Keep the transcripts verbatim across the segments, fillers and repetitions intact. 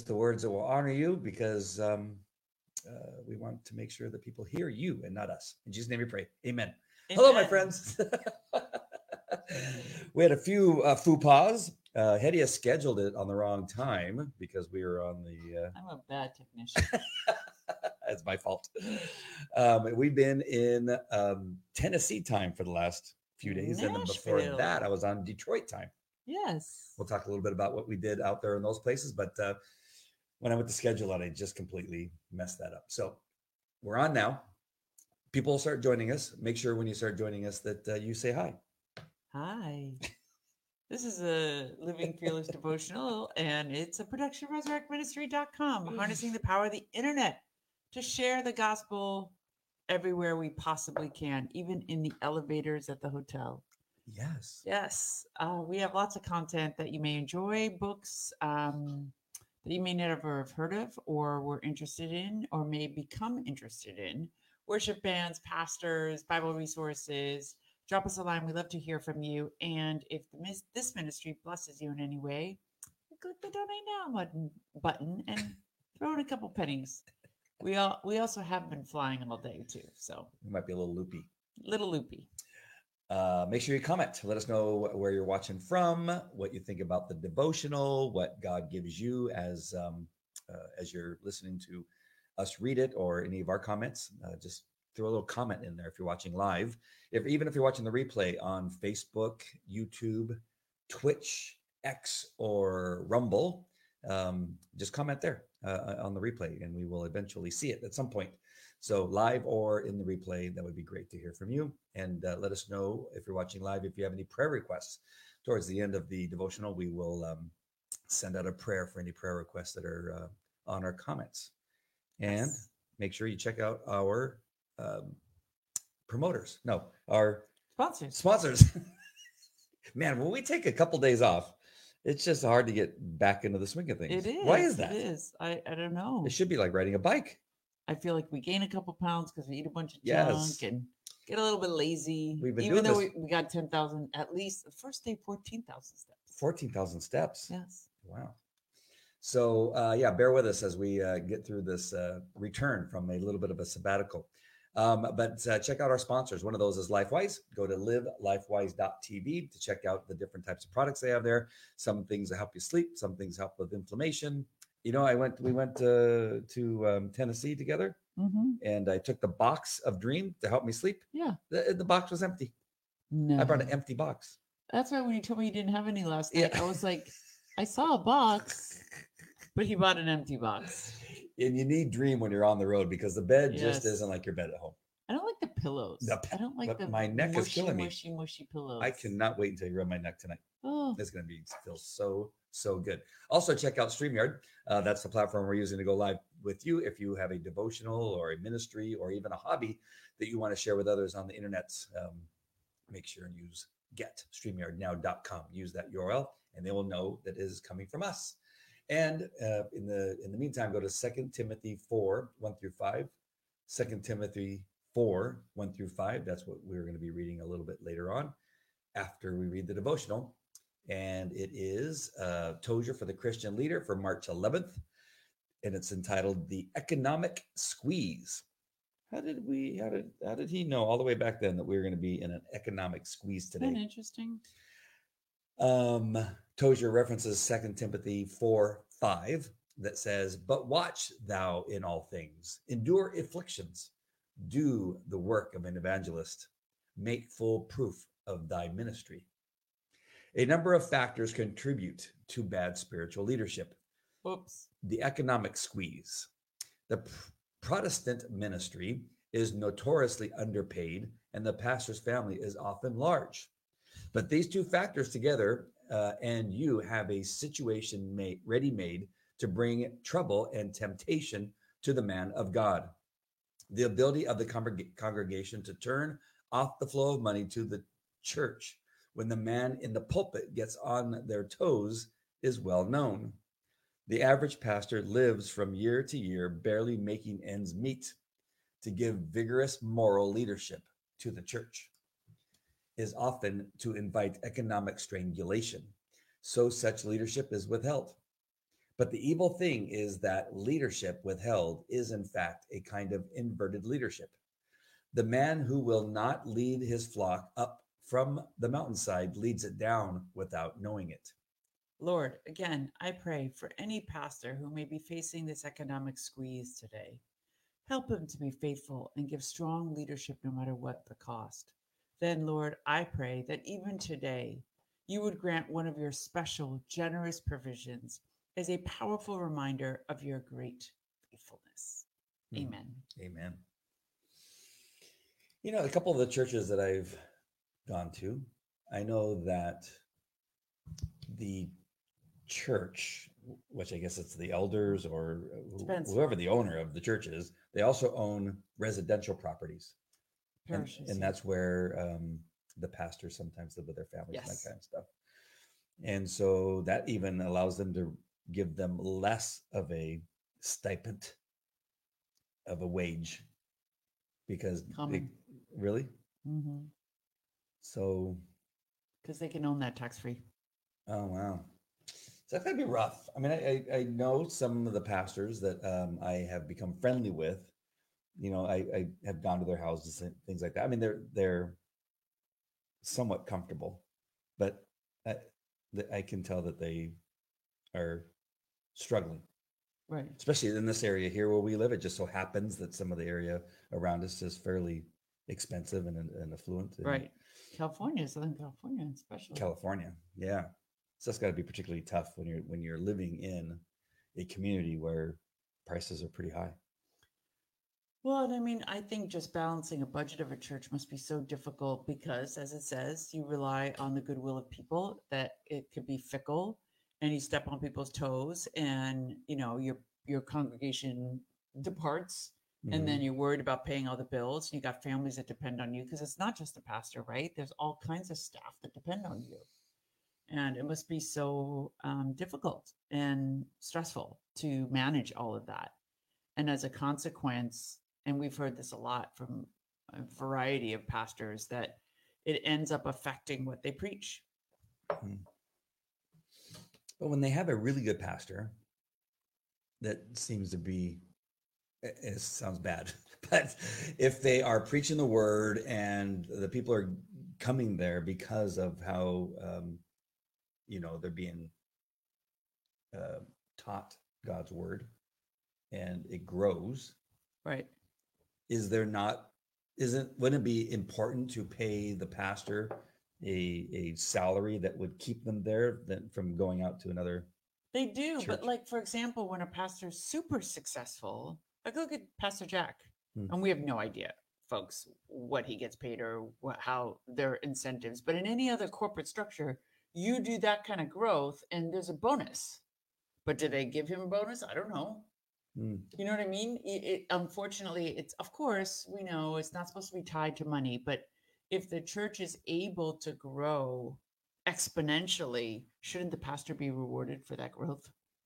the words that will honor you because um, uh, we want to make sure that people hear you and not us. In Jesus' name we pray. Amen. Hello, my Amen. friends. We had a few uh, faux pas. Uh, Hetty has scheduled it on the wrong time because we were on the. I'm a bad technician. Uh, that's my fault. Um, we've been in um, Tennessee time for the last few days, and then before that, Nashville. I was on Detroit time. Yes. We'll talk a little bit about what we did out there in those places, but uh, when I went to schedule it, I just completely messed that up. So we're on now. People will start joining us. Make sure when you start joining us that uh, you say hi. Hi. This is a Living Fearless devotional, and it's a production of resurrect ministry dot com, harnessing the power of the internet to share the gospel everywhere we possibly can, even in the elevators at the hotel. Yes. Yes, uh, we have lots of content that you may enjoy, books um, that you may never have heard of or were interested in or may become interested in, worship bands, pastors, Bible resources. Drop us a line. We love to hear from you. And if the, mis- this ministry blesses you in any way, click the donate now button, button and throw in a couple pennies. We all we also have been flying all day too, so We might be a little loopy. little loopy. Uh, make sure you comment. Let us know where you're watching from, what you think about the devotional, what God gives you as um, uh, as you're listening to us read it, or any of our comments. Uh, just throw a little comment in there if you're watching live. If even if you're watching the replay on Facebook, YouTube, Twitch, X, or Rumble, um, just comment there uh, on the replay, and we will eventually see it at some point. So live or in the replay, that would be great to hear from you. And uh, let us know if you're watching live, if you have any prayer requests. Towards the end of the devotional, we will um, send out a prayer for any prayer requests that are uh, on our comments. And Yes. make sure you check out our um, promoters. No, our Sponsors. sponsors. Man, when we take a couple days off, it's just hard to get back into the swing of It things. Why is is. It that? is. I, I don't It know. should be like riding a bike. I feel like we gain a couple pounds because we eat a bunch of junk Yes, and get a little bit lazy. we've been Even doing though this we, we got ten thousand, at least the first day, fourteen thousand steps. fourteen thousand steps. Yes. Wow. So uh, yeah, bear with us as we uh, get through this uh, return from a little bit of a sabbatical. Um, but uh, check out our sponsors. One of those is LifeWise. Go to live lifewise dot t v to check out the different types of products they have there. Some things that help you sleep. Some things help with inflammation. You know, I went. We went uh, to um, Tennessee together, Mm-hmm. and I took the box of Dream to help me sleep. Yeah. The, the box was empty. I brought an No. empty box. That's why when you told me you didn't have any last Yeah. night, I was like, I saw a box, but he bought an empty box. And you need Dream when you're on the road because the bed just Yes. isn't like your bed at home. I don't like the pillows. The, I don't like but the my neck is mushy, killing me. mushy, mushy pillows. I cannot wait until you rub my neck tonight. Oh, It's going to be feel so so good. Also, check out StreamYard. Uh, that's the platform we're using to go live with you. If you have a devotional or a ministry or even a hobby that you want to share with others on the internet, um, make sure and use get streamyard now dot com. Use that U R L, and they will know that it is coming from us. And uh, in the in the meantime, go to Second Timothy four one through five. Second Timothy four one through five. That's what we're going to be reading a little bit later on after we read the devotional. And it is uh, Tozer for the Christian Leader for March eleventh. And it's entitled The Economic Squeeze. How did we, how did, how did he know all the way back then that we were going to be in an economic squeeze isn't that today? interesting? Um, Tozer references Second Timothy four five that says, But watch thou in all things, endure afflictions, do the work of an evangelist, make full proof of thy ministry. A number of factors contribute to bad spiritual leadership. Whoops. The economic squeeze. The Protestant ministry is notoriously underpaid, and the pastor's family is often large. But these two factors together, uh, and you have a situation made, ready made to bring trouble and temptation to the man of God. The ability of the congreg- congregation to turn off the flow of money to the church when the man in the pulpit gets on their toes is well known. The average pastor lives from year to year, barely making ends meet. To give vigorous moral leadership to the church is often to invite economic strangulation, so such leadership is withheld. But the evil thing is that leadership withheld is, in fact, a kind of inverted leadership. The man who will not lead his flock up from the mountainside leads it down without knowing it. Lord, again, I pray for any pastor who may be facing this economic squeeze today. Help him to be faithful and give strong leadership no matter what the cost. Then, Lord, I pray that even today you would grant one of your special, generous provisions as a powerful reminder of your great faithfulness. Hmm. Amen. Amen. You know, a couple of the churches that I've gone to, I know that the church, which I guess it's the elders or wh- Depends. whoever the owner of the church is, they also own residential properties. And, Parishes, and yeah. that's where um, the pastors sometimes live with their families and Yes. that kind of stuff. And so that even allows them to give them less of a stipend, of a wage, because they, Common. really? Mm-hmm. So, Because they can own that tax-free. oh, wow. So that's gotta be rough. I mean, I, I, I know some of the pastors that um, I have become friendly with. You know, I, I have gone to their houses and things like that. I mean, they're they're somewhat comfortable, but I, I can tell that they are struggling, Right. especially in this area here where we live. It just so happens that some of the area around us is fairly expensive and, and affluent. In Right. California, Southern California, especially. California, yeah. So that's got to be particularly tough when you're when you're living in a community where prices are pretty high. Well, and I mean, I think just balancing a budget of a church must be so difficult because, as it says, you rely on the goodwill of people, that it could be fickle and you step on people's toes and, you know, your your congregation departs and then Mhm. you're worried about paying all the bills and you got families that depend on you because it's not just the pastor, right? There's all kinds of staff that depend on you. And it must be so um, difficult and stressful to manage all of that. And as a consequence, and we've heard this a lot from a variety of pastors, that it ends up affecting what they preach. Mhm. But when they have a really good pastor, that seems to be, it, it sounds bad, but if they are preaching the word and the people are coming there because of how, um, you know, they're being uh, taught God's word and it grows, Right. is there not, isn't, wouldn't it be important to pay the pastor a, a salary that would keep them there than from going out to another? They do. Church. But, like, for example, when a pastor's super successful, like, look at Pastor Jack. Hmm. And we have no idea, folks, what he gets paid or what, how their incentives. But in any other corporate structure, you do that kind of growth and there's a bonus. But do they give him a bonus? I don't know. Hmm. You know what I mean? It, it, unfortunately, it's, of course, we know it's not supposed to be tied to money, but if the church is able to grow exponentially, shouldn't the pastor be rewarded for that growth?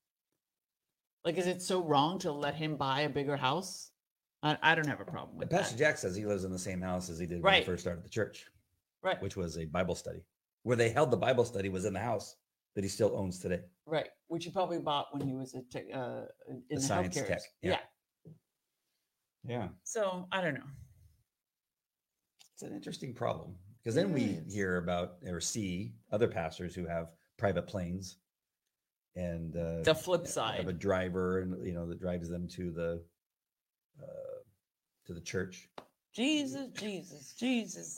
Like, is it so wrong to let him buy a bigger house? I, I don't have a problem with Pastor that. Jack says he lives in the same house as he did when Right. he first started the church, Right. which was a Bible study. Where they held the Bible study was in the house that he still owns today. Right. Which he probably bought when he was a tech, uh, in The the science healthcare. tech, yeah. Yeah. Yeah. So I don't know. It's an interesting problem because then It we is. hear about or see other pastors who have private planes and uh, The flip have side. a driver, and you know, that drives them to the uh, to the church. Jesus, Jesus, Jesus.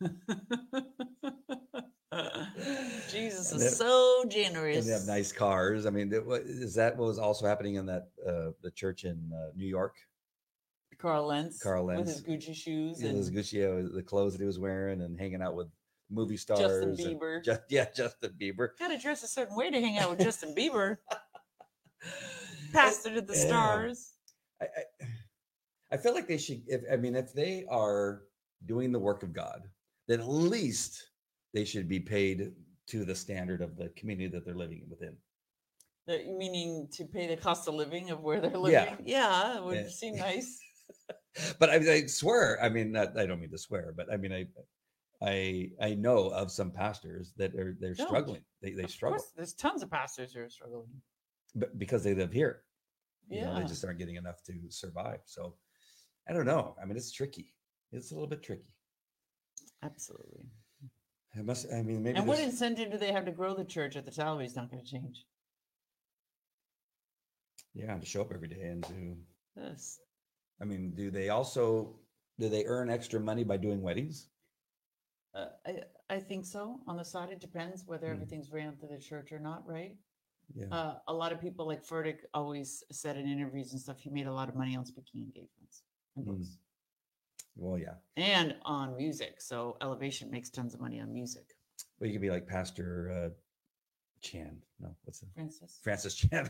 Jesus And is they- so generous. And they have nice cars. I mean, that- what- is that what was also happening in that uh, the church in uh, New York? Carl Lentz, Carl with his Lentz. Gucci shoes Yeah, and those Gucci, uh, the clothes that he was wearing, and hanging out with movie stars. Justin and Bieber. Ju- yeah, Justin Bieber. Got to dress a certain way to hang out with Justin Bieber. Pastor to the Yeah. stars. I, I, I feel like they should. If I mean, if they are doing the work of God, then at least they should be paid to the standard of the community that they're living within. The, meaning to pay the cost of living of where they're Yeah. living. Yeah, it would Yeah. seem nice. But I, I swear, I mean, not, I don't mean to swear, but I mean, I, I, I know of some pastors that are they're No. struggling. They they Of struggle. course, there's tons of pastors who are struggling. but because they live here, you know, they Yeah. just aren't getting enough to survive. So I don't know. I mean, it's tricky. It's a little bit tricky. Absolutely. It must. I mean, maybe And what there's. incentive do they have to grow the church if the salary is not going to change? Yeah, to show up every day and to. Yes. I mean, do they also do they earn extra money by doing weddings? Uh, I I think so. On the side, it depends whether Hmm. everything's ran through the church or not, right? Yeah. Uh, a lot of people, like Furtick, always said in interviews and stuff, he made a lot of money on speaking engagements and Hmm. books Well, yeah. and on music. So Elevation makes tons of money on music. Well, you could be like Pastor uh, Chan. No, what's it? Francis. Francis Chan.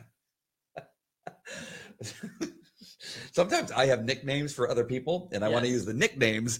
Sometimes I have nicknames for other people, and I want to Yes. use the nicknames,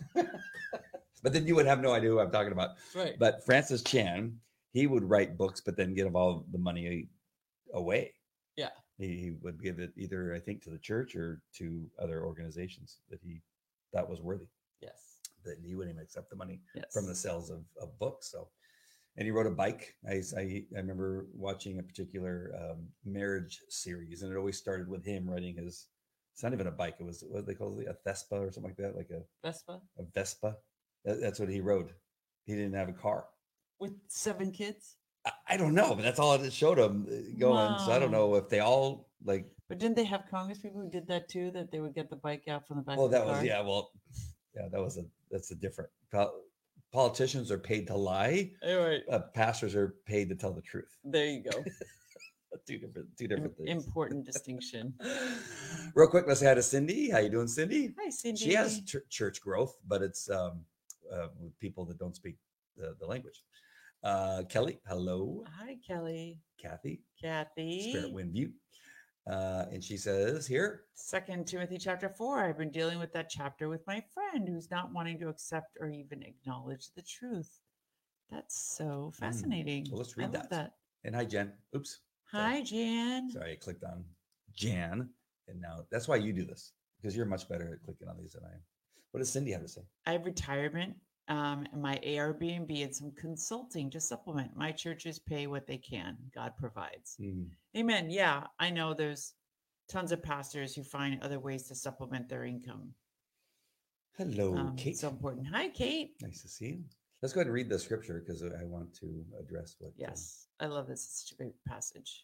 but then you would have no idea who I'm talking about. Right. But Francis Chan, he would write books, but then give all the money away. Yeah. He, he would give it either, I think, to the church or to other organizations that he thought was worthy. Yes. That he wouldn't even accept the money Yes. from the sales of, of books. So, and he wrote a bike. I, I, I remember watching a particular um, marriage series, and it always started with him writing his. It's not even a bike. It was what they call it, a Vespa or something like that, like a Vespa a Vespa. That, that's what he rode. He didn't have a car. with seven kids. I, I don't know, but that's all it showed him uh, going. So I don't Wow. know if they all like. But didn't they have Congress people who did that too? That they would get the bike out from the back Well, of the that car? was yeah. Well, yeah, that was a that's a different. pol- Politicians are paid to lie. All right. Uh, pastors are paid to tell the truth. There you go. two different, two different Im- things. Important distinction. Real quick, let's say hi to Cindy. How you doing, Cindy? Hi, Cindy. She has ch- church growth, but it's um, uh, with people that don't speak the, the language. Uh, Kelly, hello. Hi, Kelly. Kathy, Kathy. Spirit Wind View. Uh, and she says here, Second Timothy chapter four. I've been dealing with that chapter with my friend who's not wanting to accept or even acknowledge the truth. That's so fascinating. well, let's I read love that. that. and hi, Jen. Oops. Hi, Jan. Sorry, I clicked on Jan. And now that's why you do this, because you're much better at clicking on these than I am. What does Cindy have to say? I have retirement, um, and my Airbnb and some consulting to supplement. My churches pay what they can. God provides. Hmm. Amen. Yeah, I know there's tons of pastors who find other ways to supplement their income. Hello, Um, Kate. it's so important. Hi, Kate. Nice to see you. Let's go ahead and read the scripture because I want to address what. uh, Yes, I love this. It's such a great passage.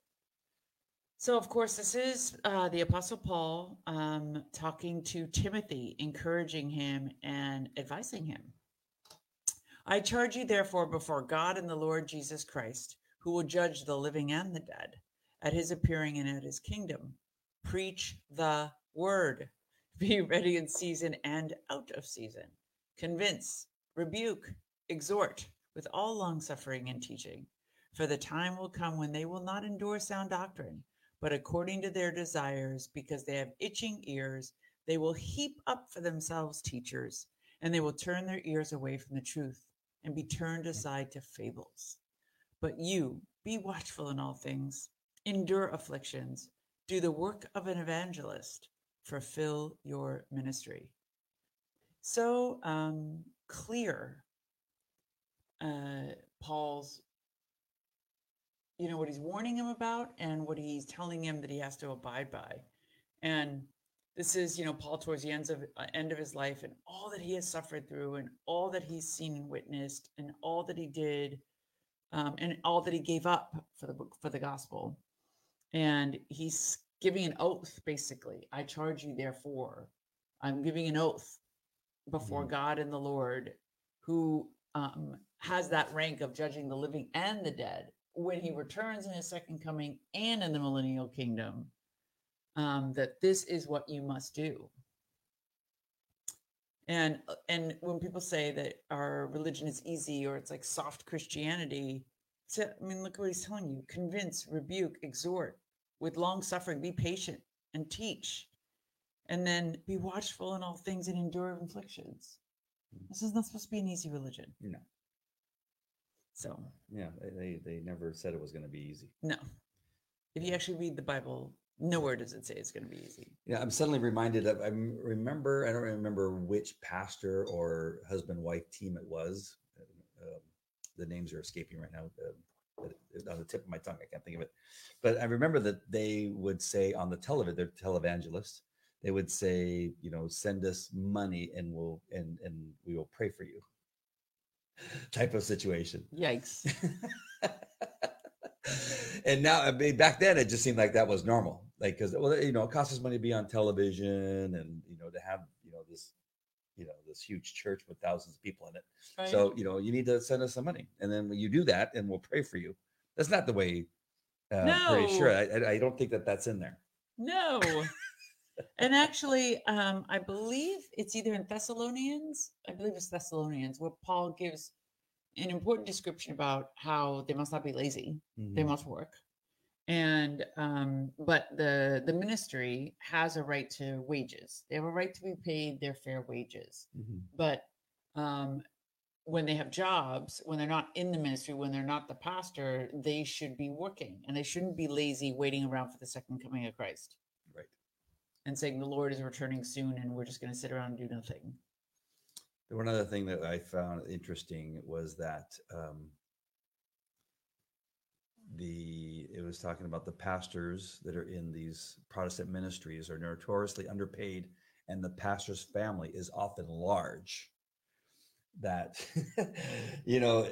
So, of course, this is uh, the Apostle Paul um, talking to Timothy, encouraging him and advising him. I charge you, therefore, before God and the Lord Jesus Christ, who will judge the living and the dead, at his appearing and at his kingdom. Preach the word. Be ready in season and out of season. Convince, rebuke, exhort with all longsuffering and teaching. For the time will come when they will not endure sound doctrine, but according to their desires, because they have itching ears, they will heap up for themselves teachers, and they will turn their ears away from the truth and be turned aside to fables. But you, be watchful in all things, endure afflictions, do the work of an evangelist, fulfill your ministry. So um, clear, uh, Paul's, you know, what he's warning him about and what he's telling him that he has to abide by. And this is, you know, Paul towards the ends of, uh, end of his life and all that he has suffered through and all that he's seen and witnessed and all that he did um, and all that he gave up for the book, for the gospel. And he's giving an oath, basically. I charge you, therefore, I'm giving an oath before Mhm. God and the Lord, who um, has that rank of judging the living and the dead when he returns in his second coming and in the millennial kingdom, um, that this is what you must do. And and when people say that our religion is easy or it's like soft Christianity, so, I mean, look what he's telling you: convince, rebuke, exhort with long suffering, be patient and teach, and then be watchful in all things and endure afflictions. This is not supposed to be an easy religion. No. So Yeah, they, they they never said it was going to be easy. no, if you actually read the Bible, nowhere does it say it's going to be easy. Yeah, I'm suddenly reminded of. I m- remember. I don't remember which pastor or husband wife team it was. Uh, um, the names are escaping right now. Uh, on the tip of my tongue. I can't think of it. But I remember that they would say on the television, they're televangelists, they would say, you know, send us money and we'll and and we will pray for you. Type of situation. Yikes. And now, I mean, back then, it just seemed like that was normal. Like, because, well, you know, it costs us money to be on television and, you know, to have, you know, this, you know, this huge church with thousands of people in it. Right. So, you know, you need to send us some money. And then when you do that, and we'll pray for you. That's not the way, uh, No. pretty sure. I, I, I don't think that that's in there. No. And actually, um, I believe it's either in Thessalonians, I believe it's Thessalonians, where Paul gives an important description about how they must not be lazy, Mhm. they must work. And um, but the the ministry has a right to wages. They have a right to be paid their fair wages. Mhm. But um, when they have jobs, when they're not in the ministry, when they're not the pastor, they should be working, and they shouldn't be lazy waiting around for the second coming of Christ. Right. And saying the Lord is returning soon, and we're just going to sit around and do nothing. One other thing that I found interesting was that um, the it was talking about the pastors that are in these Protestant ministries are notoriously underpaid, and the pastor's family is often large. That you know,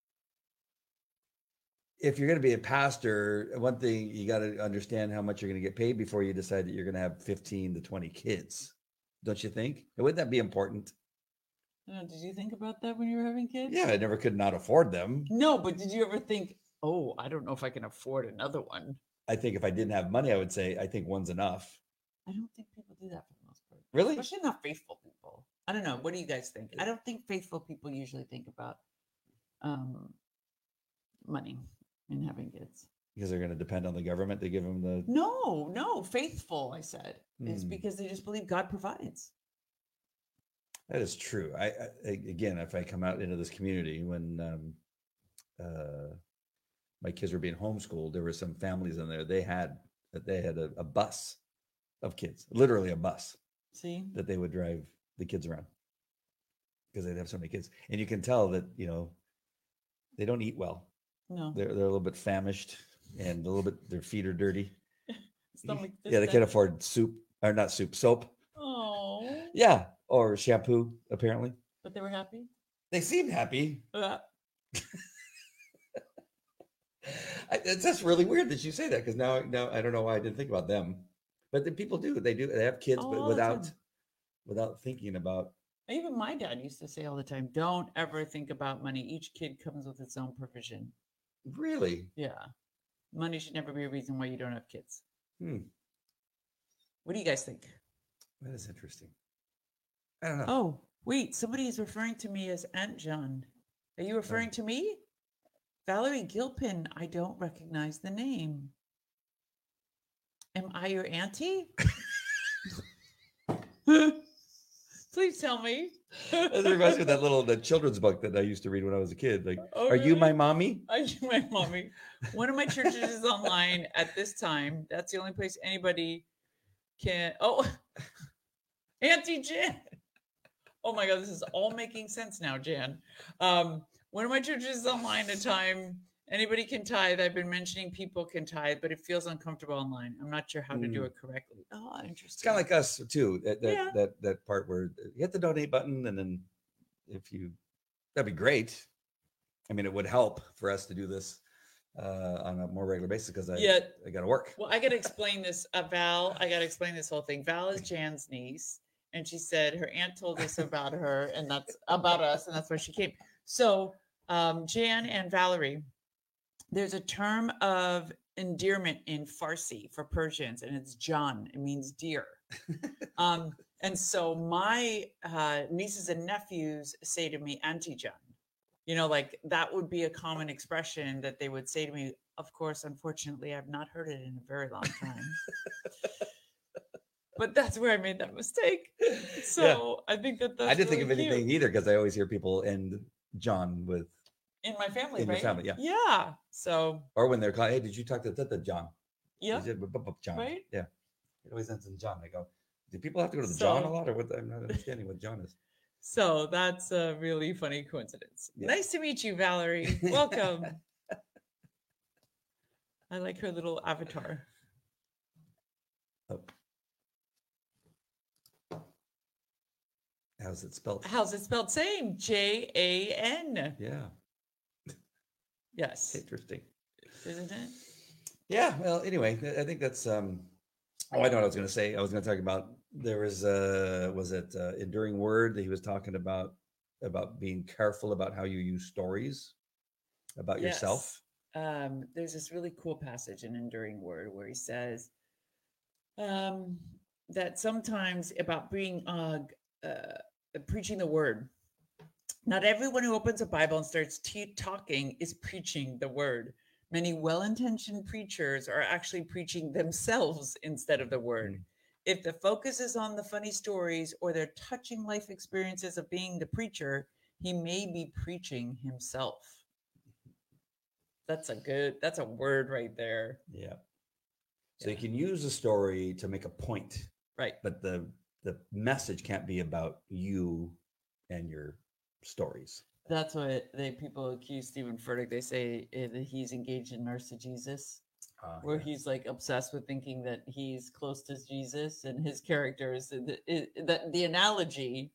if you're going to be a pastor, one thing you got to understand how much you're going to get paid before you decide that you're going to have fifteen to twenty kids, don't you think? Wouldn't that be important? Oh, did you think about that when you were having kids? Yeah, I never could not afford them. No, but did you ever think, oh, I don't know if I can afford another one? I think if I didn't have money, I would say I think one's enough. I don't think people do that for the most part. Really? Especially not faithful people. I don't know. What do you guys think? I don't think faithful people usually think about um, money and having kids. Because they're going to depend on the government to give them the. No, no, faithful, I said. It's Hmm. because they just believe God provides. That is true. I, I again, if I come out into this community when um, uh, my kids were being homeschooled, there were some families in there. They had they had a, a bus of kids, literally a bus See? that they would drive the kids around because they'd have so many kids, and you can tell that you know they don't eat well. No. They're they're a little bit famished and a little bit their feet are dirty. Stomach Yeah, they this, can't that. afford soup or not soup, soap. Oh. Yeah, or shampoo. Apparently, But they were happy? they seemed happy. Uh, I, it's just really weird that you say that because now, now I don't know why I didn't think about them, but the people do. They do. They have kids, Oh, but all the without time. without thinking about. Even my dad used to say all the time, don't ever think about money. Each kid comes with its own provision. Really? Yeah. Money should never be a reason why you don't have kids. Hmm. What do you guys think? That is interesting. I don't know. Oh, wait. Somebody is referring to me as Aunt John. Are you referring to me? Valerie Gilpin. I don't recognize the name. Am I your auntie? Please tell me. That reminds me of that little the children's book that I used to read when I was a kid. Like, Oh, are you my really? mommy? Are you my mommy? One of my churches is online at this time. That's the only place anybody can. Oh, Auntie Jan. Oh my God, this is all making sense now, Jan. Um, one of my churches is online at time. Anybody can tithe. I've been mentioning people can tithe, but it feels uncomfortable online. I'm not sure how to do Mm. it correctly. Oh, interesting. It's kind of like us too. That that, Yeah. that that part where you hit the donate button, and then if you, that'd be great. I mean, it would help for us to do this uh, on a more regular basis because I Yeah. I got to work. Well, I got to explain this. Uh, Val, I got to explain this whole thing. Val is Jan's niece, and she said her aunt told us about her, and that's about us, and that's why she came. So, um, Jan and Valerie, there's a term of endearment in Farsi for Persians, and it's John. It means dear. um, and so my uh, nieces and nephews say to me, Auntie John. You know, like that would be a common expression that they would say to me. Of course, unfortunately, I've not heard it in a very long time. But that's where I made that mistake. So I think that that's I didn't really think of anything cute. either because I always hear people end John with, In my family, in your right? family, yeah. Yeah. So, or when they're called, hey, did you talk to the, the John? yeah. Did you- bu- bu- John. Right? Yeah. It always ends in John. I go, do people have to go to the John a So- lot or what? I'm not understanding what John is. So that's a really funny coincidence. Yeah. Nice to meet you, Valerie. Welcome. I like her little avatar. Oh. How's it spelled? How's it spelled? Same. J A N. Yeah. Yes. Interesting. Isn't it? Yeah. Well, anyway, I I think that's. um Oh, I know what I was going to say. I was going to talk about there was uh was it uh, Enduring Word that he was talking about about being careful about how you use stories about yourself. Yes. Um, there's this really cool passage in Enduring Word where he says um, that sometimes about being uh, uh, preaching the word. Not everyone who opens a Bible and starts t- talking is preaching the word. Many well intentioned preachers are actually preaching themselves instead of the word. Mm. If the focus is on the funny stories or their touching life experiences of being the preacher, he may be preaching himself. That's a good, that's a word right there. Yeah. So Yeah. you can use a story to make a point, Right. but the the message can't be about you and your stories. That's what they people accuse Stephen Furtick. They say eh, that he's engaged in narcissism, Uh, where yeah. he's like obsessed with thinking that he's close to Jesus and his characters. The, it, the, the analogy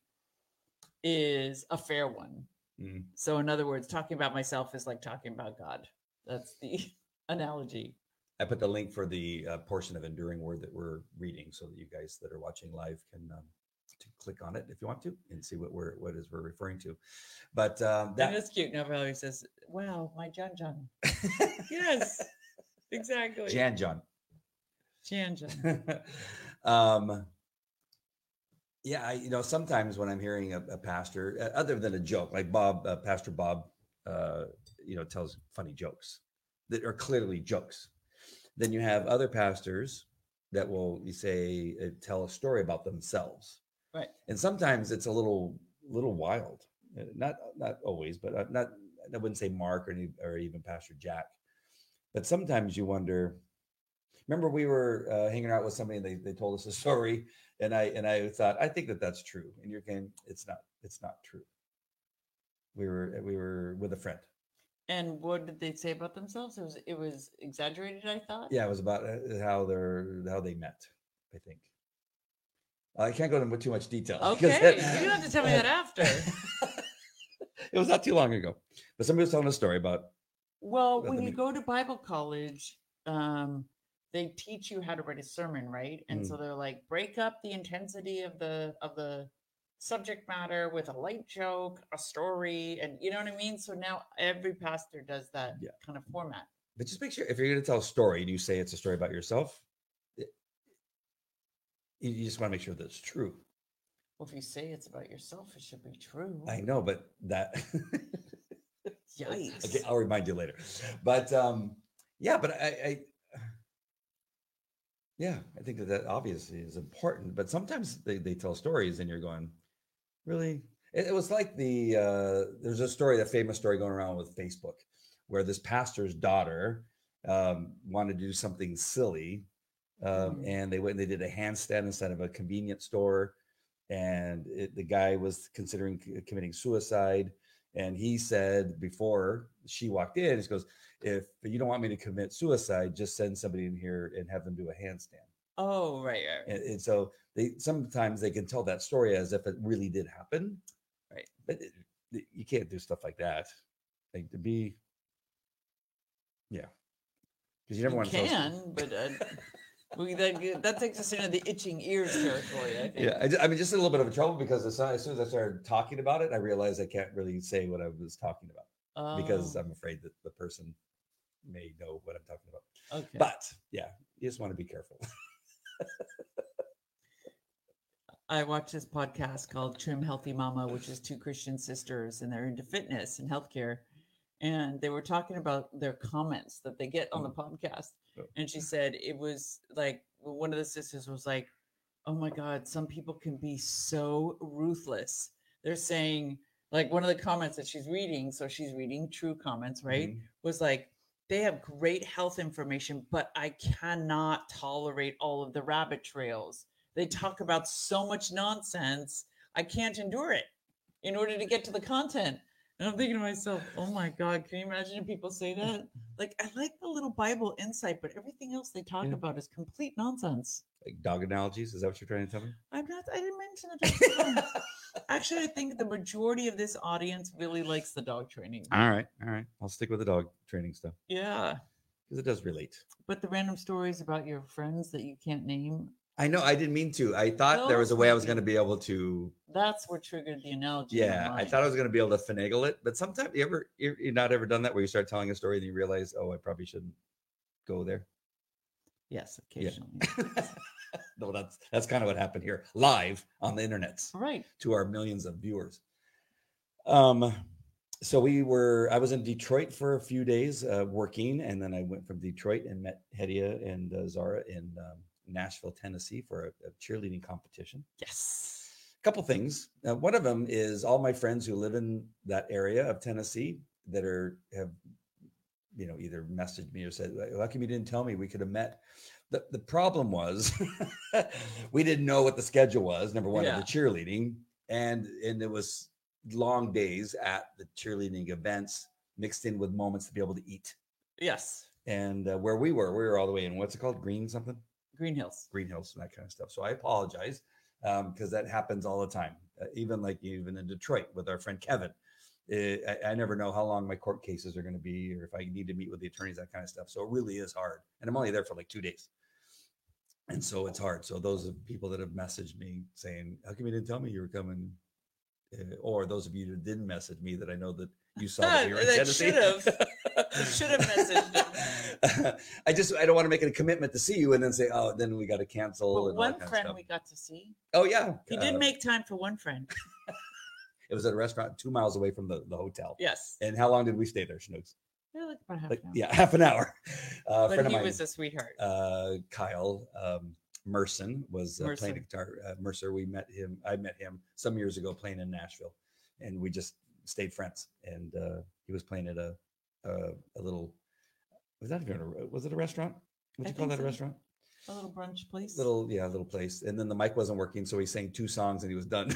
is a fair one. Mm. So, in other words, talking about myself is like talking about God. That's the analogy. I put the link for the uh, portion of Enduring Word that we're reading, so that you guys that are watching live can um, to click on it if you want to and see what we're what is we're referring to. But um, And that that's cute. Now Valerie says, "Wow, my John John." Yes, exactly. Jan John. Jan John. um, yeah, I, you know, sometimes when I'm hearing a, a pastor, uh, other than a joke, like Bob, uh, Pastor Bob, uh, you know, tells funny jokes that are clearly jokes. Then you have other pastors that will, you say, uh, tell a story about themselves, Right. and sometimes it's a little, little wild. Uh, Not, not always, but uh, not. I wouldn't say Mark or, any, or even Pastor Jack, but sometimes you wonder. Remember, we were uh, hanging out with somebody, and they, they told us a story, and I and I thought, I think that that's true, and you're going, it's not, it's not true. We were we were with a friend. And what did they say about themselves? It was it was exaggerated, I thought. Yeah, it was about uh, how they're how they met. I think I can't go into too much detail. Okay, you don't have to tell me that after. It was not too long ago, but somebody was telling a story about. Well, about when them you in- go to Bible college, um, they teach you how to write a sermon, right? And so Mm. they're like, break up the intensity of the of the subject matter with a light joke, a story, and you know what I mean. So now every pastor does that Yeah. kind of format. But just make sure if you're going to tell a story and you say it's a story about yourself, it, you you just want to make sure that it's true. Well, if you say it's about yourself, it should be true. I know, but that. Yikes. Okay, I'll remind you later. But um, yeah, but I, I, yeah, I think that that obviously is important. But sometimes they, they tell stories, and you're going, really? It, it was like the uh, there's a story, a famous story going around with Facebook, where this pastor's daughter um, wanted to do something silly, um, Mm. and they went and they did a handstand inside of a convenience store, and it, the guy was considering c- committing suicide. And he said before she walked in, he goes, "If you don't want me to commit suicide, just send somebody in here and have them do a handstand." Oh, right, right, right. And, and so they sometimes they can tell that story as if it really did happen, Right. but it, it- you can't do stuff like that. Like to be, yeah, because you never You want to tell. can, but uh, we, that, that takes us into the itching ears territory, I think. Yeah, I, ju- I mean, just a little bit of a trouble because as, as soon as I started talking about it, I realized I can't really say what I was talking about because Oh, I'm afraid that the person may know what I'm talking about. okay. But yeah, you just want to be careful. I watch this podcast called Trim Healthy Mama, which is two Christian sisters, and they're into fitness and healthcare. And they were talking about their comments that they get on the podcast. Oh. And she said it was like one of the sisters was like, "Oh my God, some people can be so ruthless." They're saying, like, one of the comments that she's reading, so she's reading true comments, right? Mhm. Was like, they have great health information, but I cannot tolerate all of the rabbit trails. They talk about so much nonsense. I can't endure it in order to get to the content. And I'm thinking to myself, oh my God, can you imagine if people say that? Like, I like the little Bible insight, but everything else they talk Yeah. about is complete nonsense. Like dog analogies? Is that what you're trying to tell me? I'm not, I didn't mention the dog training. Actually, I think the majority of this audience really likes the dog training. All right, all right. I'll stick with the dog training stuff Yeah. because it does relate. But the random stories about your friends that you can't name, I know. I didn't mean to. I thought there was a Those way I was maybe. going to be able to. that's what triggered the analogy. in my Yeah, I mind. thought I was going to be able to finagle it. But sometimes you ever you you not ever done that where you start telling a story and you realize, oh, I probably shouldn't go there. Yes, Yeah. occasionally. No, that's that's kind of what happened here, live on the internet Right. to our millions of viewers. Um, so we were. I was in Detroit for a few days uh, working, and then I went from Detroit and met Hedia and uh, Zara in um, Nashville, Tennessee, for a, a cheerleading competition. Yes. A couple things. Uh, one of them is all my friends who live in that area of Tennessee that are have, you know, either messaged me or said, "How come you didn't tell me? We could have met." The, the problem was we didn't know what the schedule was, number one, Yeah. of the cheerleading. And and it was long days at the cheerleading events mixed in with moments to be able to eat. Yes. And uh, where we were, we were all the way in, what's it called? Green something? Green Hills. Green Hills and that kind of stuff. So I apologize because um, that happens all the time. Uh, even like even in Detroit with our friend Kevin. It, I, I never know how long my court cases are going to be or if I need to meet with the attorneys, that kind of stuff. So it really is hard. And I'm only there for like two days. And so it's hard. So those are people that have messaged me saying, how come you didn't tell me you were coming? Uh, or those of you that didn't message me that I know that you saw that you were in That Tennessee. should have. You should have messaged him. I just, I don't want to make it a commitment to see you and then say, oh, then we got to cancel. But and all one that kind friend of stuff. we got to see. Oh, yeah. He uh, did make time for one friend. It was at a restaurant two miles away from the, the hotel. Yes. And how long did we stay there, Schnooks? Yeah, like about half Like, an hour. yeah, half an hour. Uh, But friend he of mine, was a sweetheart. uh, Kyle um, Merson was uh, Mercer. playing guitar. Uh, Mercer, we met him. I met him some years ago playing in Nashville, and we just stayed friends. And uh, he was playing at a, a a little. Was that even a, was it a restaurant? Would I you call think that a so. restaurant? A little brunch place. Little, yeah, little place. And then the mic wasn't working, so he sang two songs and he was done.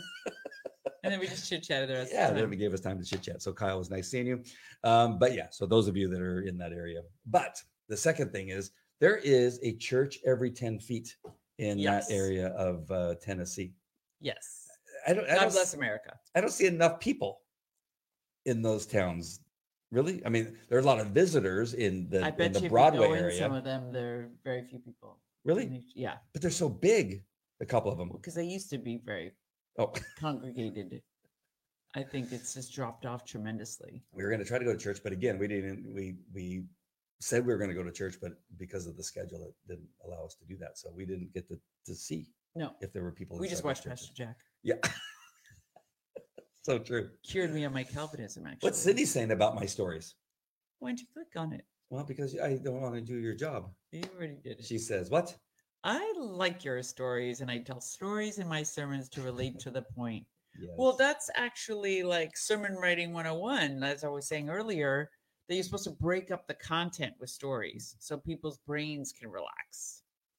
And then we just chit chatted the rest Yeah, of the then time. we gave us time to chit chat. So Kyle, was nice seeing you. Um, but yeah, so those of you that are in that area. But the second thing is there is a church every ten feet in Yes. that area of uh, Tennessee. Yes. I don't. I God don't, bless America. I don't see enough people in those towns. Really, I mean, there are a lot of visitors in the I in bet the you if Broadway you go in area. some of them, there are very few people. Really, And they- Yeah. but they're so big. A couple of them. Because they used to be very Oh, congregated. I think it's just dropped off tremendously. we were going to try to go to church, but again, we didn't. We we said we were going to go to church, but because of the schedule, it didn't allow us to do that. So we didn't get to, to see No, if there were people. we just inside those watched churches. Pastor Jack. Yeah, so true. Cured me of my Calvinism, actually. What's Cindy saying about my stories? Why don't you click on it? Well, because I don't want to do your job. You already did it. She says, "What? I like your stories, and I tell stories in my sermons to relate to the point. Yes. Well, that's actually like sermon writing one oh one, as I was saying earlier, that you're supposed to break up the content with stories so people's brains can relax.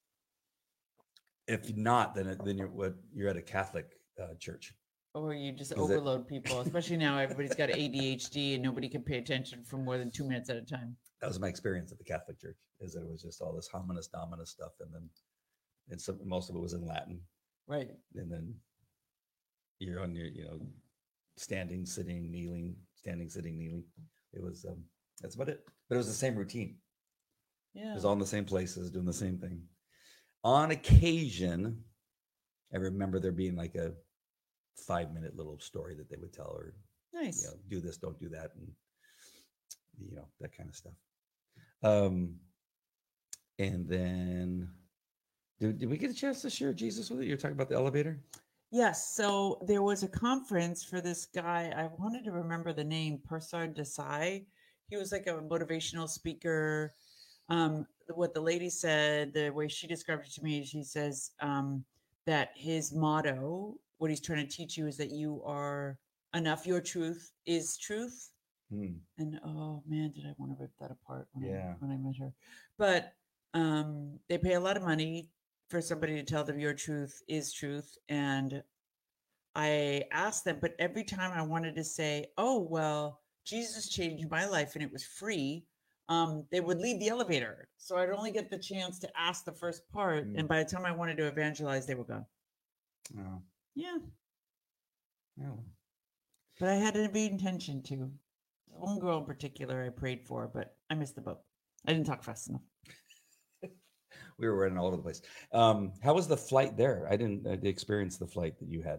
If not, then it, then you're what you're at a Catholic uh, church. Or you just Is it- overload people, especially now everybody's got A D H D and nobody can pay attention for more than two minutes at a time. That was my experience at the Catholic church. Is that it was just all this hominis dominus stuff, and then and some most of it was in Latin, Right. and then you're on your you know standing, sitting, kneeling, standing, sitting, kneeling. It was um, that's about it. But it was the same routine. Yeah. It was all in the same places, doing the same thing. On occasion, I remember there being like a five minute little story that they would tell, or Nice. you know, do this, don't do that, and you know that kind of stuff. Um, and then did, did we get a chance to share Jesus with you? You're talking about the elevator. Yes. So there was a conference for this guy. I wanted to remember the name, Persard Desai. He was like a motivational speaker. Um, what the lady said, the way she described it to me, she says um, that his motto, what he's trying to teach you, is that you are enough. Your truth is truth. Hmm. And oh man, did I want to rip that apart when, Yeah. I, when I met her. But um, they pay a lot of money for somebody to tell them your truth is truth. And I asked them, but every time I wanted to say, oh, well, Jesus changed my life and it was free, um, they would leave the elevator. So I'd only get the chance to ask the first part. Mm. And by the time I wanted to evangelize, they were gone. Oh, Yeah. yeah. But I had every intention to. One girl in particular I prayed for, but I missed the boat. I didn't talk fast enough. We were running all over the place. Um, how was the flight there? I didn't uh, experience the flight that you had.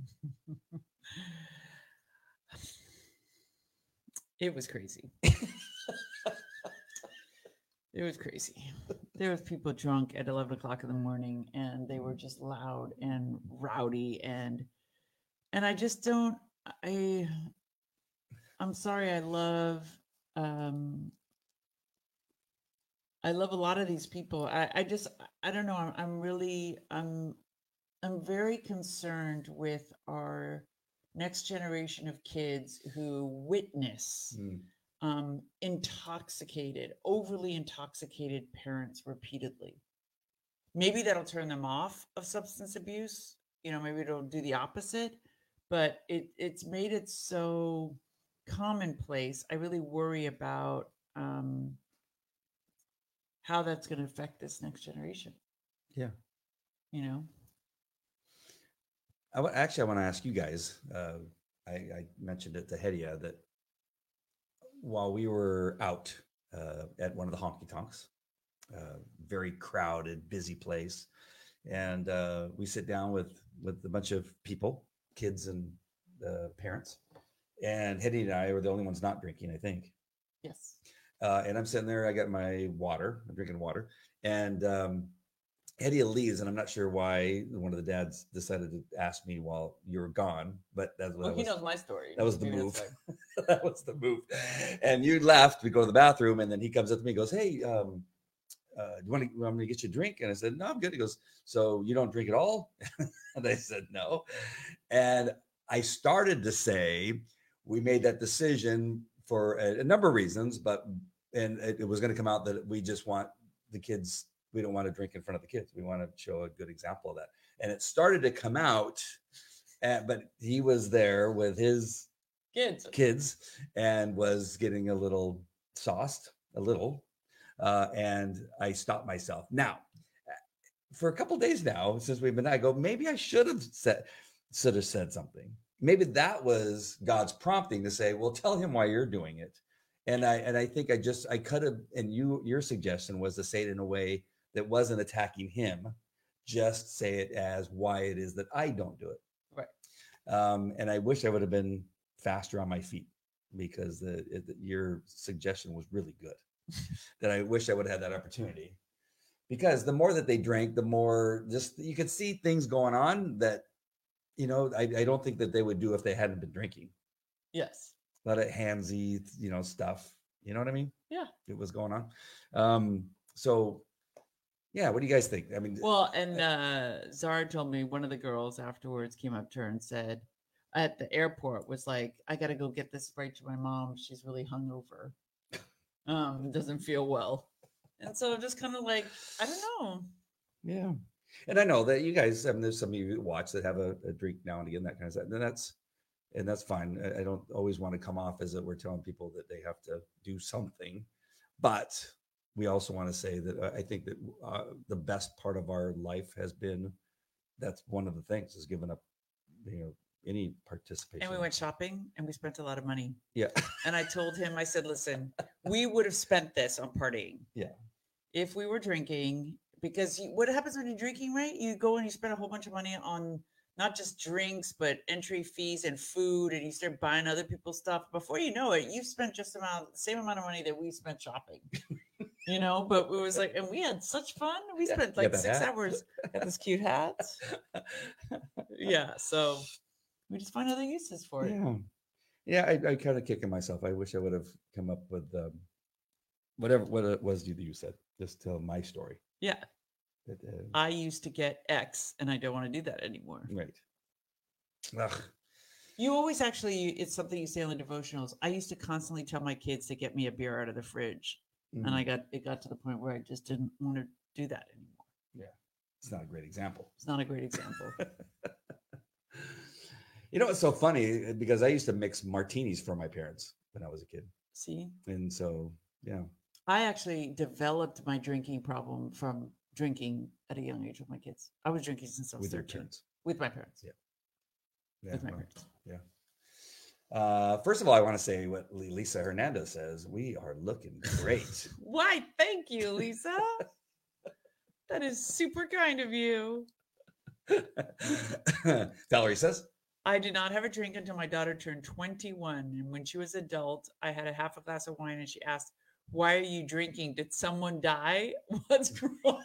It was crazy. It was crazy. There was people drunk at eleven o'clock in the morning, and they were just loud and rowdy, and and I just don't. I I'm sorry. I love. Um, I love a lot of these people. I I just I don't know. I'm I'm really I'm I'm very concerned with our next generation of kids who witness Mm. um, intoxicated, overly intoxicated parents repeatedly. Maybe that'll turn them off of substance abuse. You know, maybe it'll do the opposite, but it it's made it so commonplace. I really worry about um, how that's going to affect this next generation. Yeah. You know, I w- actually, I want to ask you guys. Uh, I, I mentioned it to Hedia that while we were out uh, at one of the honky tonks, uh, very crowded, busy place, and uh, we sit down with with a bunch of people, kids and uh, parents, and Hedia and I were the only ones not drinking, I think. yes. Uh, and I'm sitting there. I got my water. I'm drinking water, and um, Eddie leaves, and I'm not sure why one of the dads decided to ask me while you were gone, but that's what Well, that he was. knows my story. That was the Maybe move. that's why. That was the move. And you left. We go to the bathroom, and then he comes up to me, and goes, "Hey, um, uh, do you want, to, want me to get you a drink?" And I said, "No, I'm good." He goes, "So you don't drink at all?" And I said, "No." And I started to say we made that decision for a, a number of reasons, but and it, it was going to come out that we just want the kids. We don't want to drink in front of the kids. We want to show a good example of that. And it started to come out, uh, but he was there with his Kids. kids and was getting a little sauced, a little. Uh, and I stopped myself. Now, for a couple of days now, since we've been, I go, maybe I should have said, should have said something. Maybe that was God's prompting to say, well, tell him why you're doing it. And I and I think I just I could have, and you your suggestion was to say it in a way that wasn't attacking him, just say it as why it is that I don't do it. Right. Um, and I wish I would have been faster on my feet because the, it, your suggestion was really good. That I wish I would have had that opportunity. Because the more that they drank, the more just you could see things going on that, you know, I, I don't think that they would do if they hadn't been drinking. Yes. A lot of handsy, you know, stuff. You know what I mean? Yeah. It was going on. Um, so, yeah, what do you guys think? I mean, Well, and uh, Zara told me one of the girls afterwards came up to her and said, at the airport, was like, "I got to go get this right to my mom. She's really hungover. Um, doesn't feel well." And so just kind of like, I don't know. yeah. And I know that you guys, I mean, there's some of you that watch that have a, a drink now and again, that kind of stuff. And that's, and that's fine. I, I don't always want to come off as that we're telling people that they have to do something, but we also want to say that uh, I think that uh, the best part of our life has been, that's one of the things is giving up, you know, any participation. And we went shopping and we spent a lot of money. Yeah. And I told him, I said, listen, we would have spent this on partying. Yeah. If we were drinking, because you, what happens when you're drinking, right? You go and you spend a whole bunch of money on not just drinks, but entry fees and food, and you start buying other people's stuff. Before you know it, you've spent just amount, the same amount of money that we spent shopping. You know, but it was like, and we had such fun. We Yeah, spent you like got that six hat. hours at this cute hat. Yeah, so we just find other uses for it. Yeah. Yeah, I, I kind of kicking myself. I wish I would have come up with um, whatever what it was you, you said. Just tell my story. Yeah. But, uh, I used to get X, and I don't want to do that anymore. right. Ugh. You always actually, it's something you say on the devotionals. I used to constantly tell my kids to get me a beer out of the fridge. Mhm. And I got, it got to the point where I just didn't want to do that anymore. Yeah. It's not a great example. It's not a great example. You know, it's so funny because I used to mix martinis for my parents when I was a kid. See, And so, yeah. I actually developed my drinking problem from drinking at a young age with my kids. I was drinking since I was With your thirteen parents. with my parents. Yeah. Yeah. With my well, parents. yeah. Uh, first of all, I want to say what Lisa Hernandez says. We are looking great. Why? Thank you, Lisa. That is super kind of you. Valerie says, I did not have a drink until my daughter turned twenty-one. And when she was adult, I had a half a glass of wine and she asked, "Why are you drinking? Did someone die? What's wrong?"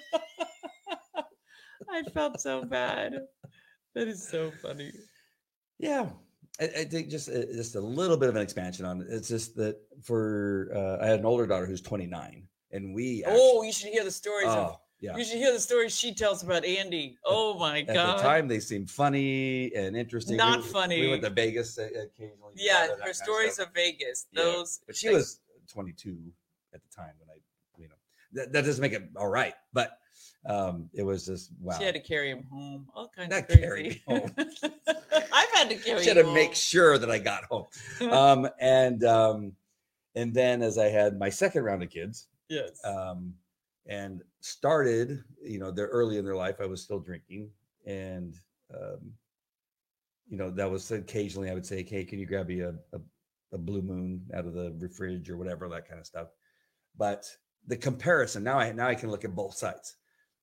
I felt so bad. That is so funny. yeah. I, I think just uh, just a little bit of an expansion on it. It's just that for uh, I had an older daughter who's twenty-nine, and we actually, Oh, you should hear the stories oh of yeah. you should hear the stories she tells about Andy. Oh my At god. the time, they seemed funny and interesting. Not we, funny. We went to Vegas uh, occasionally. Yeah, together, that kind her of stories stuff. of Vegas. Yeah. Those But she like, was twenty-two at the time when I, you know, that, that doesn't make it all right. But um, it was just wow. She had to carry him home. All kinds Not of crazy. carry me home. I've had to carry. She had you to make home. sure that I got home. Um, and um, and then as I had my second round of kids, Yes. um, and started, you know, they're early in their life, I was still drinking, and um, you know, that was occasionally I would say, "Hey, can you grab me a, a a Blue Moon out of the fridge or whatever," that kind of stuff. But the comparison now, I now I can look at both sides.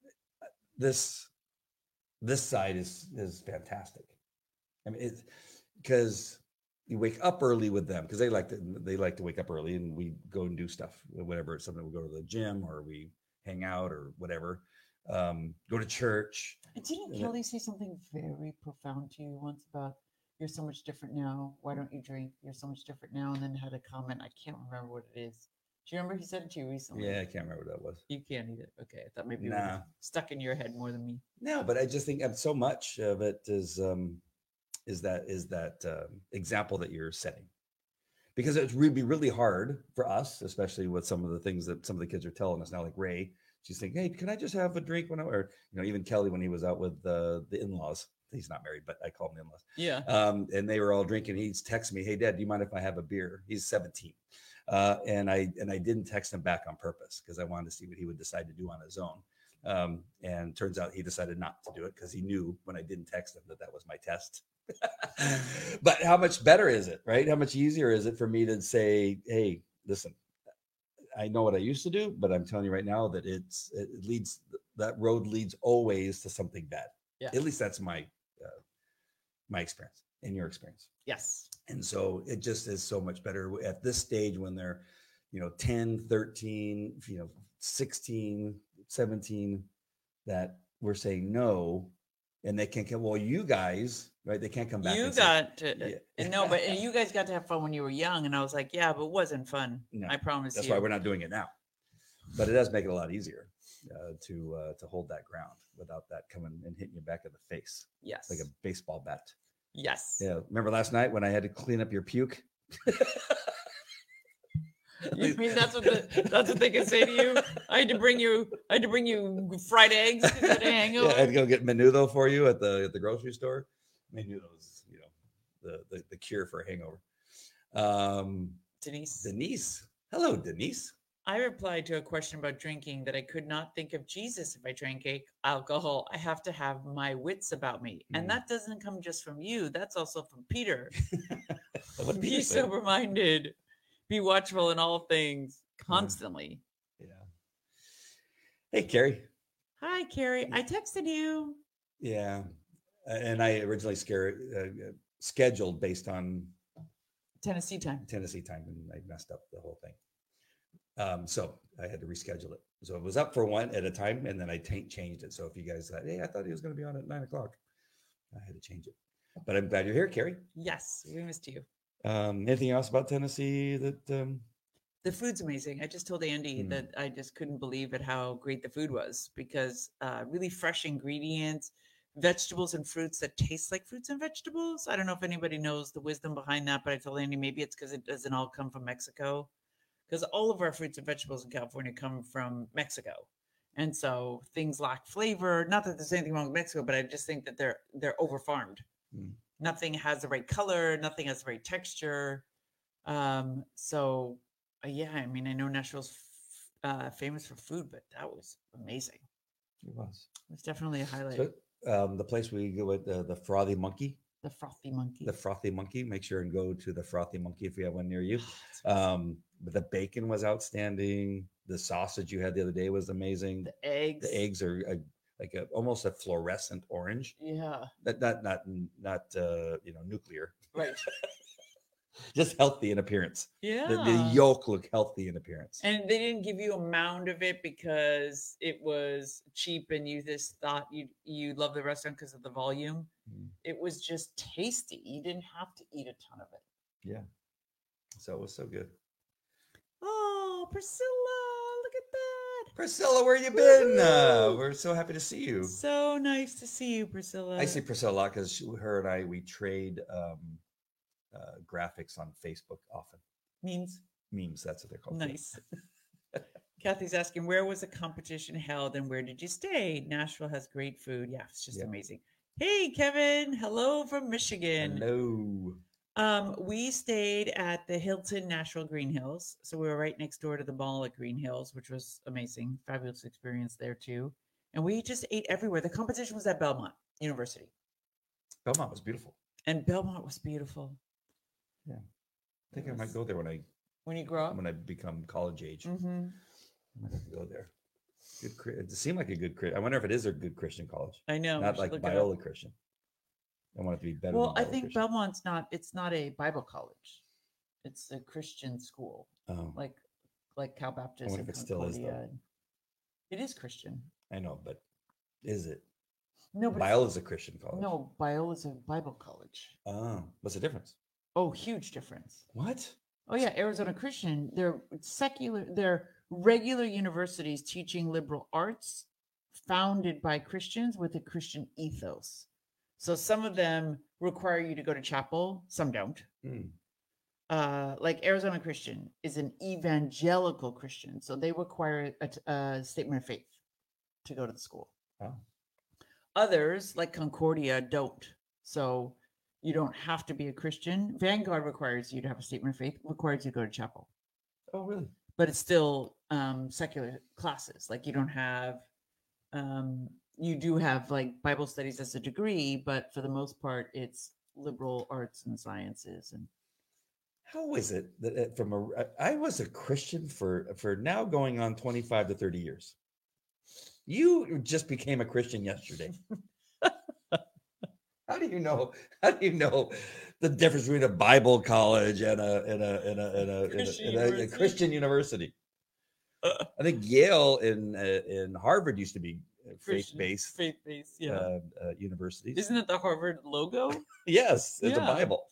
This this side is is fantastic. I mean, it's because you wake up early with them because they like to they like to wake up early, and we go and do stuff, whatever. It's something we go to the gym or we hang out or whatever. Um, go to church. And didn't And Kelly say something very profound to you once about you're so much different now? Why don't you drink? You're so much different now. And then had a comment. I can't remember what it is. Do you remember he said it to you recently? Yeah, I can't remember what that was. You can't either. Okay. I thought maybe it Nah. was stuck in your head more than me. No, but I just think um, so much of it is um, is that is that um, example that you're setting, because it's really be really hard for us, especially with some of the things that some of the kids are telling us now. Like Ray, she's thinking, "Hey, can I just have a drink when I?" Or you know, even Kelly when he was out with uh, the in-laws. He's not married, but I call him in-laws. Yeah. Um, and they were all drinking. He's texting me, "Hey, Dad, do you mind if I have a beer?" He's seventeen. Uh, and I and I didn't text him back on purpose because I wanted to see what he would decide to do on his own. Um, and turns out he decided not to do it because he knew when I didn't text him that that was my test. But how much better is it, right? How much easier is it for me to say, "Hey, listen, I know what I used to do, but I'm telling you right now that it's it leads that road leads always to something bad." Yeah. At least that's my uh, my experience and your experience. Yes. And so it just is so much better at this stage when they're, you know, ten, thirteen, you know, sixteen, seventeen, that we're saying no, and they can't come. Well, you guys, right? They can't come back. You and got say, to, yeah. and no, but and you guys got to have fun when you were young. And I was like, yeah, but it wasn't fun. No, I promise That's you. why we're not doing it now. But it does make it a lot easier uh, to uh, to hold that ground without that coming and hitting you back in the face Yes. like a baseball bat. Yes. Yeah. Remember last night when I had to clean up your puke? You mean that's what the, that's what they can say to you? I had to bring you I had to bring you fried eggs to get a hangover. Yeah, I had to go get menudo for you at the at the grocery store. Menudo is, you know, the, the the cure for a hangover. Um, Denise. Denise, hello, Denise. I replied to a question about drinking that I could not think of Jesus if I drank alcohol. I have to have my wits about me. Mm. And that doesn't come just from you. That's also from Peter. What Be sober-minded. Be watchful in all things constantly. Yeah. Hey, Carrie. Hi, Carrie. I texted you. Yeah. And I originally scared, uh, scheduled based on Tennessee time. Tennessee time, and I messed up the whole thing. Um, so I had to reschedule it. So it was up for one at a time, and then I t- changed it. So if you guys thought, hey, I thought he was going to be on at nine o'clock, I had to change it. But I'm glad you're here, Carrie. Yes, we missed you. Um, anything else about Tennessee that? Um... The food's amazing. I just told Andy mm. that I just couldn't believe at how great the food was, because uh, really fresh ingredients, vegetables and fruits that taste like fruits and vegetables. I don't know if anybody knows the wisdom behind that, but I told Andy maybe it's because it doesn't all come from Mexico. Because all of our fruits and vegetables in California come from Mexico. And so things lack flavor. Not that there's anything wrong with Mexico, but I just think that they're they're over farmed. Mm. nothing has the right color, nothing has the right texture. Um, so uh, yeah, I mean, I know Nashville's f- uh, famous for food, but that was amazing. It was. It was definitely a highlight. So um, the place we go with uh, the Frothy Monkey, The Frothy Monkey. the Frothy Monkey. Make sure and go to the Frothy Monkey if you have one near you. Oh, it's amazing. Um, but the bacon was outstanding. The sausage you had the other day was amazing. The eggs. The eggs are a, like a, almost a fluorescent orange. Yeah. Not not not not uh, you know, nuclear. Right. Just healthy in appearance. Yeah. The, the yolk looked healthy in appearance. And they didn't give you a mound of it because it was cheap and you just thought you you love the restaurant because of the volume. Mm. It was just tasty. You didn't have to eat a ton of it. Yeah. So it was so good. Oh, Priscilla, look at that. Priscilla, where you been? Uh, Woo-hoo. we're so happy to see you. So nice to see you, Priscilla. I see Priscilla a lot because her and I, we trade um, uh, graphics on Facebook often. Means Memes, that's what they're called. nice. Kathy's asking, where was the competition held and where did you stay? Nashville has great food. Yeah, it's just Yeah. amazing. Hey, Kevin. Hello from Michigan. Hello. Um, we stayed at the Hilton Nashville Green Hills. So we were right next door to the mall at Green Hills, which was amazing. Fabulous experience there too. And we just ate everywhere. The competition was at Belmont University. Belmont was beautiful. And Belmont was beautiful. Yeah. I think It I might was- go there when I When you grow up. when I become college age. Mm-hmm. I might have to go there. Good. Chri- It seemed like a good. Chri- I wonder if it is a good Christian college, I know. we not should like look it up. Biola Christian. I want it to be better. Well, than I Biola think Christian. Belmont's not, it's not a Bible college. It's a Christian school, Oh, like like Cal Baptist wonder and if it still is, though. Concordia. It is Christian. I know, but is it? No, but Biola is a Christian college. no, Biola is a Bible college. Oh, what's the difference? Oh, huge difference. What? Oh yeah, Arizona Christian. They're secular. They're regular universities teaching liberal arts, founded by Christians with a Christian ethos. So some of them require you to go to chapel. Some don't. Hmm. Uh, like Arizona Christian is an evangelical Christian, so they require a, t- a statement of faith to go to the school. Oh. Others, like Concordia, don't. So you don't have to be a Christian. Vanguard requires you to have a statement of faith, requires you to go to chapel, Oh, really? but it's still um, secular classes. Like you don't have, um, you do have like Bible studies as a degree, but for the most part, it's liberal arts and sciences. And How is it that uh, from a I was a Christian for for now going on twenty-five to thirty years. You just became a Christian yesterday. How do you know? How do you know the difference between a Bible college and a and a and a and a, and a, Christian and a- a university? Christian university? I think Yale and uh, and Harvard used to be faith based faith based, yeah. uh, uh, universities. Isn't it the Harvard logo? Yes, it's Yeah. a Bible.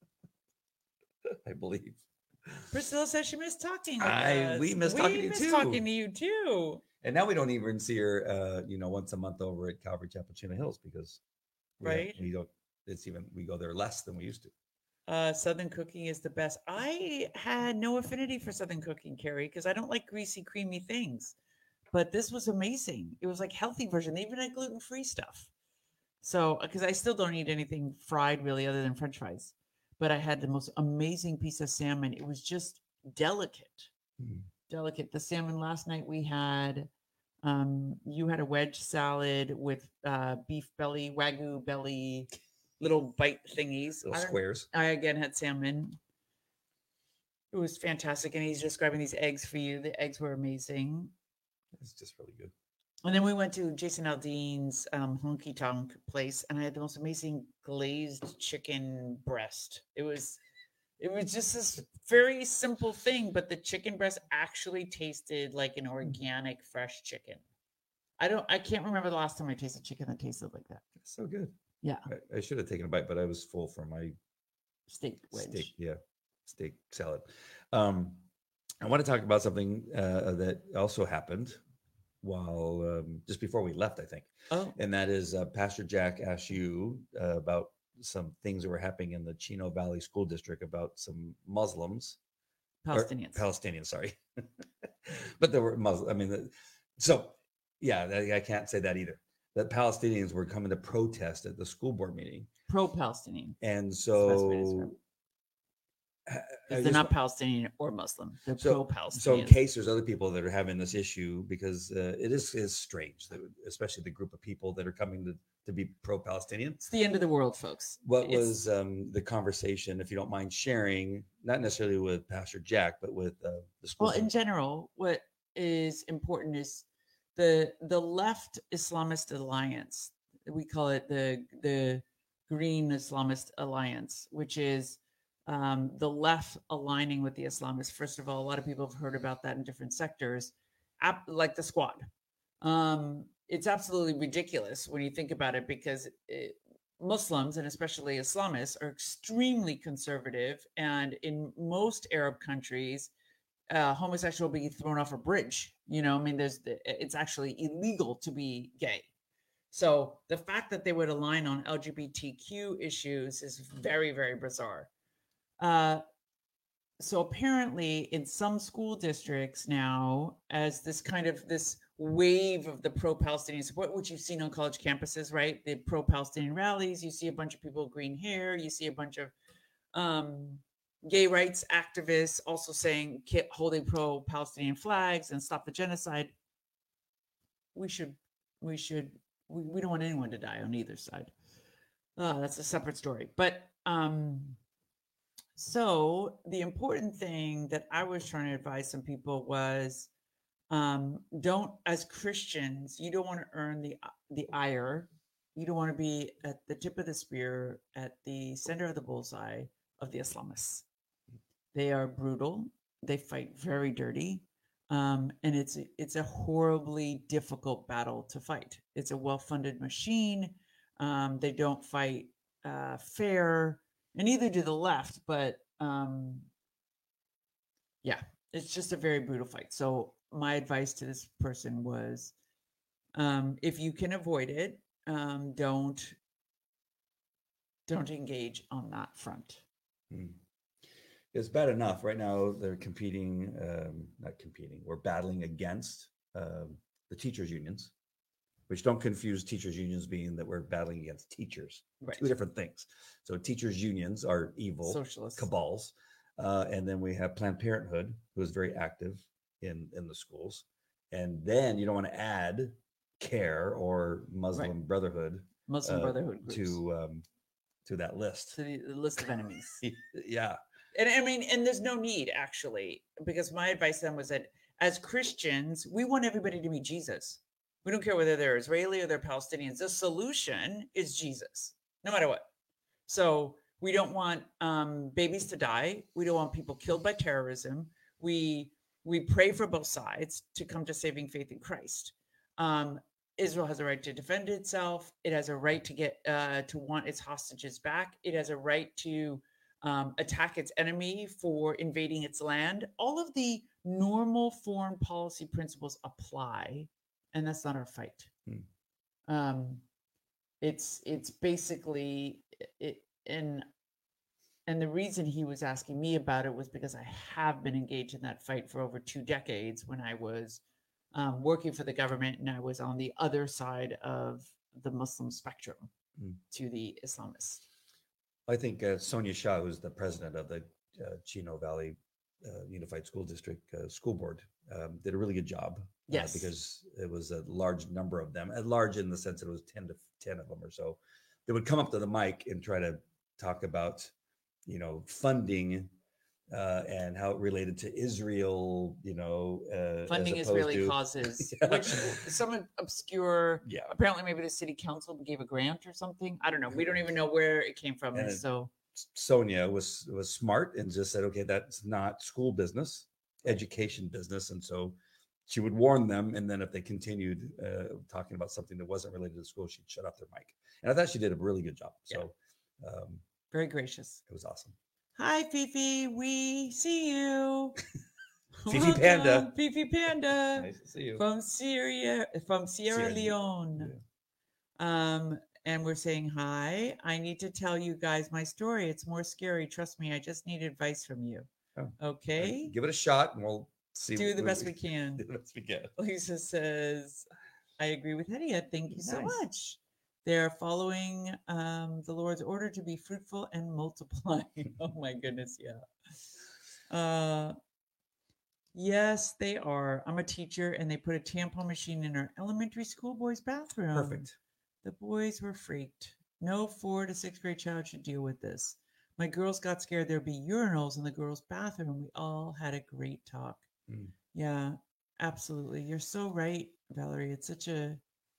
I believe. Priscilla says she missed talking. With I- us. we miss talking to you miss too. talking to you too. And now we don't even see her, uh, you know, once a month over at Calvary Chapel, Chino Hills, because we have- Right. we don't. It's even we go there less than we used to. Uh, Southern cooking is the best. I had no affinity for Southern cooking, Carrie, because I don't like greasy, creamy things. But this was amazing. It was like healthy version. They even had gluten free stuff. So, because I still don't eat anything fried really, other than French fries. But I had the most amazing piece of salmon. It was just delicate, Mm. delicate. The salmon last night we had. Um, you had a wedge salad with uh, beef belly, wagyu belly, little bite thingies. Little I don't- squares. I again had salmon. It was fantastic. And he's describing these eggs for you. The eggs were amazing. It's just really good. And then we went to Jason Aldean's um, honky tonk place, and I had the most amazing glazed chicken breast. It was, it was just this very simple thing, but the chicken breast actually tasted like an organic, fresh chicken. I don't, I can't remember the last time I tasted chicken that tasted like that. It's so good. Yeah, I, I should have taken a bite, but I was full from my steak wedge. steak. Yeah, steak salad. Um, I want to talk about something uh, that also happened while um, just before we left, I think. Oh, And that is uh, Pastor Jack asked you uh, about some things that were happening in the Chino Valley School District about some Muslims, or Palestinians. Palestinians, sorry, but there were Muslim. I mean, the, so yeah, I, I can't say that either. that Palestinians were coming to protest at the school board meeting. Pro-Palestinian. And That's the best way to describe so it. I- I Because they're just not wa- Palestinian or Muslim. They're so, pro-Palestinian. so in case there's other people that are having this issue, because uh, it is, is strange, that, especially the group of people that are coming to, to be pro-Palestinian. It's the end of the world, folks. What It's- was um, the conversation, if you don't mind sharing, not necessarily with Pastor Jack, but with uh, the school? Well, in general, what is important is the the left Islamist alliance. We call it the the Green Islamist Alliance, which is um, the left aligning with the Islamists. First of all, a lot of people have heard about that in different sectors, ap- like the Squad. Um, it's absolutely ridiculous when you think about it, because it, Muslims, and especially Islamists, are extremely conservative, and in most Arab countries, uh, homosexual be thrown off a bridge. You know, I mean, there's it's actually illegal to be gay. So the fact that they would align on L G B T Q issues is very, very bizarre. Uh, so apparently, in some school districts now, as this kind of this wave of the pro-Palestinian support, which you've seen on college campuses, right? The pro-Palestinian rallies, you see a bunch of people with green hair, you see a bunch of um, gay rights activists also saying, holding pro-Palestinian flags and stop the genocide. We should, we should, we, we don't want anyone to die on either side. Uh, that's a separate story. But um, so the important thing that I was trying to advise some people was, um, don't, as Christians, you don't want to earn the the ire. You don't want to be at the tip of the spear, at the center of the bullseye of the Islamists. They are brutal. They fight very dirty. Um, and it's it's a horribly difficult battle to fight. It's a well-funded machine. Um, they don't fight uh, fair, and neither do the left. But um, yeah, it's just a very brutal fight. So my advice to this person was, um, if you can avoid it, um, don't don't engage on that front. Hmm. It's bad enough right now. They're competing, um, not competing. We're battling against um, the teachers' unions, which don't confuse teachers' unions being that we're battling against teachers. Right. Two different things. So teachers' unions are evil Socialists. cabals, uh, and then we have Planned Parenthood, who is very active in in the schools, and then you don't want to add CARE or Muslim Right. Brotherhood Muslim uh, Brotherhood groups. to um, to that list. to the, the list of enemies. Yeah. And I mean, and there's no need actually, because my advice then was that as Christians, we want everybody to meet Jesus. We don't care whether they're Israeli or they're Palestinians. The solution is Jesus, no matter what. So we don't want um, babies to die. We don't want people killed by terrorism. We we pray for both sides to come to saving faith in Christ. Um, Israel has a right to defend itself. It has a right to get uh, to want its hostages back. It has a right to um, attack its enemy for invading its land. All of the normal foreign policy principles apply, and that's not our fight. Hmm. Um, it's it's basically it, and and the reason he was asking me about it was because I have been engaged in that fight for over two decades when I was um, working for the government, and I was on the other side of the Muslim spectrum Hmm. to the Islamists. I think uh, Sonia Shah, who's the president of the uh, Chino Valley uh, Unified School District uh, School Board, um, did a really good job. Yes. Uh, because it was a large number of them, at large in the sense that it was ten to ten of them or so. They would come up to the mic and try to talk about, you know, funding uh, and how it related to Israel, you know, uh, Funding as opposed Israeli to, causes, Yeah. which some obscure, yeah. apparently maybe the city council gave a grant or something. I don't know. We don't even know where it came from. And And it- so Sonia was was smart and just said, okay, that's not school business, education business, and so she would warn them. And then if they continued uh, talking about something that wasn't related to school, she'd shut off their mic. And I thought she did a really good job. So um, very gracious. it was awesome. Hi, Fifi. We see you. Fifi Panda. Welcome, Fifi Panda. Nice to see you. From Syria, from Sierra, Sierra Leone. Yeah. Um, and we're saying hi. I need to tell you guys my story. It's more scary. Trust me. I just need advice from you. Oh. Okay. Give it a shot, and we'll see. Do the what best we can. Do the best we can. Lisa says, I agree with Hedia. Thank you so Nice. much. They're following um, the Lord's order to be fruitful and multiply. Oh my goodness, yeah. Uh, yes, they are. I'm a teacher, and they put a tampon machine in our elementary school boys' bathroom. Perfect. The boys were freaked. No four to sixth grade child should deal with this. My girls got scared there'd be urinals in the girls' bathroom. We all had a great talk. Mm. Yeah, absolutely. You're so right, Valerie. It's such a.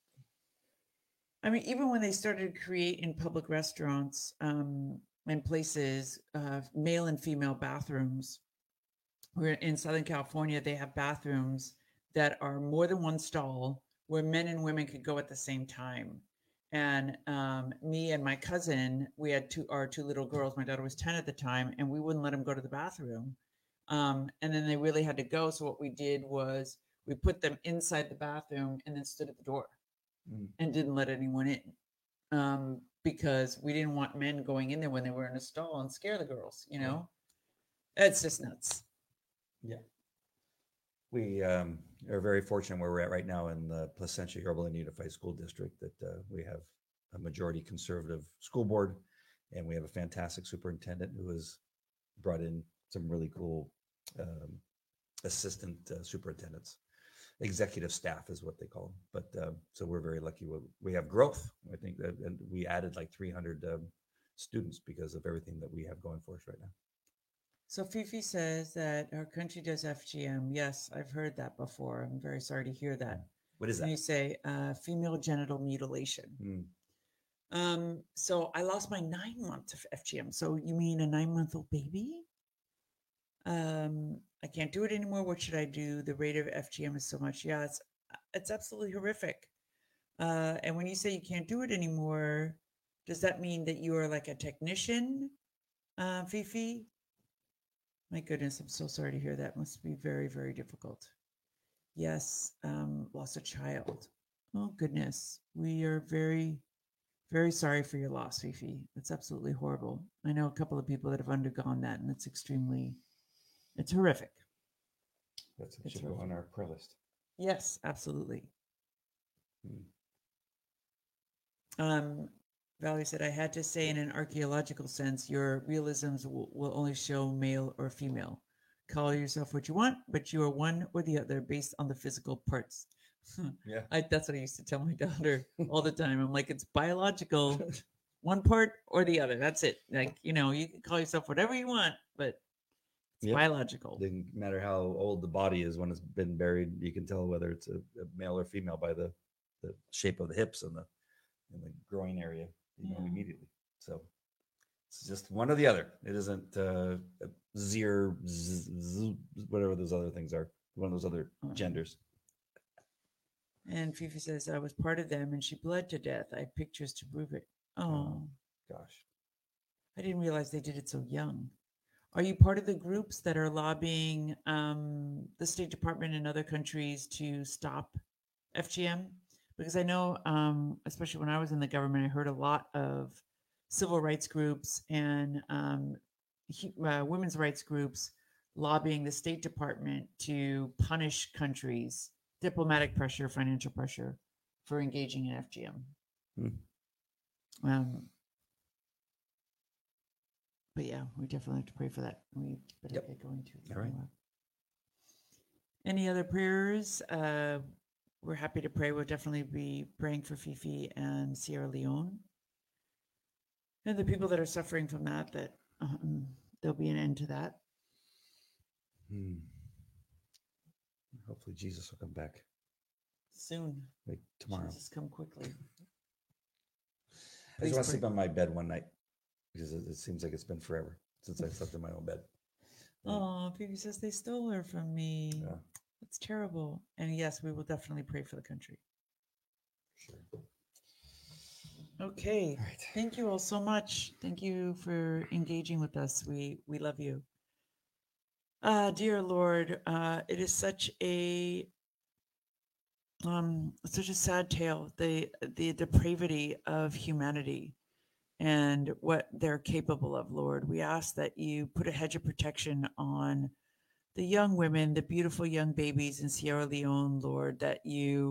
I mean, even when they started to create in public restaurants um, and places, uh, male and female bathrooms, we're in Southern California, they have bathrooms that are more than one stall where men and women could go at the same time. And um, me and my cousin, we had two our two little girls. My daughter was ten at the time, and we wouldn't let them go to the bathroom. Um, and then they really had to go. So what we did was we put them inside the bathroom and then stood at the door Mm. and didn't let anyone in um, because we didn't want men going in there when they were in a stall and scare the girls. You know, it's just nuts. Yeah. We um, are very fortunate where we're at right now in the Placentia Yorba Unified School District that uh, we have a majority conservative school board, and we have a fantastic superintendent who has brought in some really cool um, assistant uh, superintendents. Executive staff is what they call them. But uh, so we're very lucky. We have growth. I think that, and we added like three hundred um, students because of everything that we have going for us right now. So Fifi says that our country does F G M. Yes, I've heard that before. I'm very sorry to hear that. What is that? And you say uh, female genital mutilation. Mm. Um, so I lost my nine months of F G M. So you mean a nine month old baby? Um, I can't do it anymore. What should I do? The rate of F G M is so much. Yeah, it's it's absolutely horrific. Uh, and when you say you can't do it anymore, does that mean that you are like a technician, uh, Fifi? My goodness, I'm so sorry to hear that. Must be very, very difficult. Yes, um, lost a child. Oh goodness, we are very, very sorry for your loss, Fifi. That's absolutely horrible. I know a couple of people that have undergone that, and it's extremely, it's horrific. That's It's should go on horrific. our prayer list. Yes, absolutely. Hmm. Um, Valerie said, I had to say, in an archaeological sense, your realisms will, will only show male or female. Call yourself what you want, but you are one or the other based on the physical parts. Yeah. I, that's what I used to tell my daughter all the time. I'm like, it's biological, one part or the other. That's it. Like, you know, you can call yourself whatever you want, but it's Yep. biological. Doesn't matter how old the body is when it's been buried. You can tell whether it's a, a male or female by the, the shape of the hips and the and the groin area. You know Yeah. immediately. So it's just one or the other. It isn't uh, zir, z, z, whatever those other things are. One of those other Uh-huh. genders. And Fifi says, I was part of them and she bled to death. I have pictures to prove it. Oh, Oh, gosh. I didn't realize they did it so young. Are you part of the groups that are lobbying um, the State Department in other countries to stop F G M? Because I know, um, especially when I was in the government, I heard a lot of civil rights groups and um, he, uh, women's rights groups lobbying the State Department to punish countries, diplomatic pressure, financial pressure, for engaging in F G M. Hmm. Um, but yeah, we definitely have to pray for that. We better Yep. get going to. All right. Any other prayers? Uh, we're happy to pray. We'll definitely be praying for Fifi and Sierra Leone and the people that are suffering from that. That um, there'll be an end to that. Hmm. Hopefully Jesus will come back Soon. like tomorrow. Jesus, come quickly. I just Please want to pray. sleep on my bed one night because it, it seems like it's been forever since I slept in my own bed. Oh, Fifi says they stole her from me. Yeah. That's terrible. And yes, we will definitely pray for the country. Sure. Okay. All right. Thank you all so much. Thank you for engaging with us. We we love you. Uh, dear Lord, uh, it is such a um, such a sad tale, the the depravity of humanity and what they're capable of, Lord. We ask that you put a hedge of protection on the young women, the beautiful young babies in Sierra Leone, Lord, that you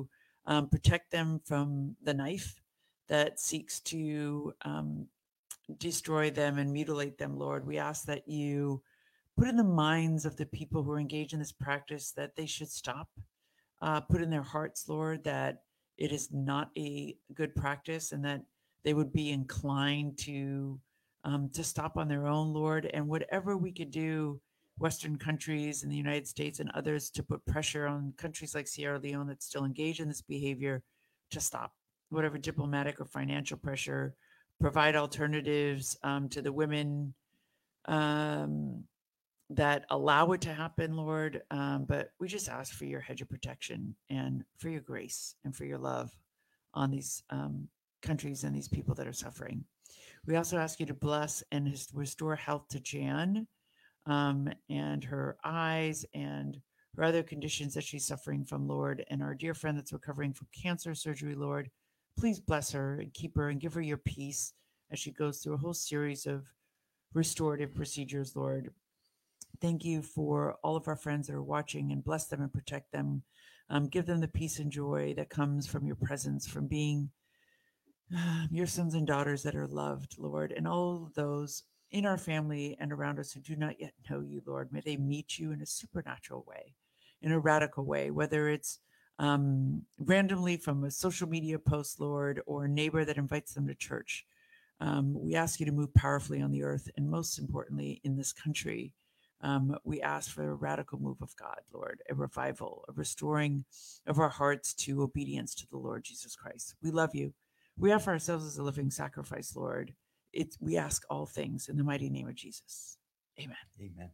Um, protect them from the knife that seeks to um, destroy them and mutilate them, Lord. We ask that you put in the minds of the people who are engaged in this practice that they should stop. Uh, put in their hearts, Lord, that it is not a good practice and that they would be inclined to um, to stop on their own, Lord. And whatever we could do, Western countries and the United States and others, to put pressure on countries like Sierra Leone that still engage in this behavior to stop. Whatever diplomatic or financial pressure, provide alternatives um, to the women um, that allow it to happen, Lord. Um, but we just ask for your hedge of protection and for your grace and for your love on these um, countries and these people that are suffering. We also ask you to bless and restore health to Jan um, and her eyes and her other conditions that she's suffering from, Lord. And our dear friend that's recovering from cancer surgery, Lord, please bless her and keep her and give her your peace as she goes through a whole series of restorative procedures, Lord. Thank you for all of our friends that are watching, and bless them and protect them. Um, give them the peace and joy that comes from your presence, from being uh, your sons and daughters that are loved, Lord. And all those in our family and around us who do not yet know you, Lord, may they meet you in a supernatural way, in a radical way, whether it's um, randomly from a social media post, Lord, or a neighbor that invites them to church. Um, we ask you to move powerfully on the earth, and most importantly, in this country. Um, we ask for a radical move of God, Lord, a revival, a restoring of our hearts to obedience to the Lord Jesus Christ. We love you. We offer ourselves as a living sacrifice, Lord. It, we ask all things in the mighty name of Jesus. Amen. Amen.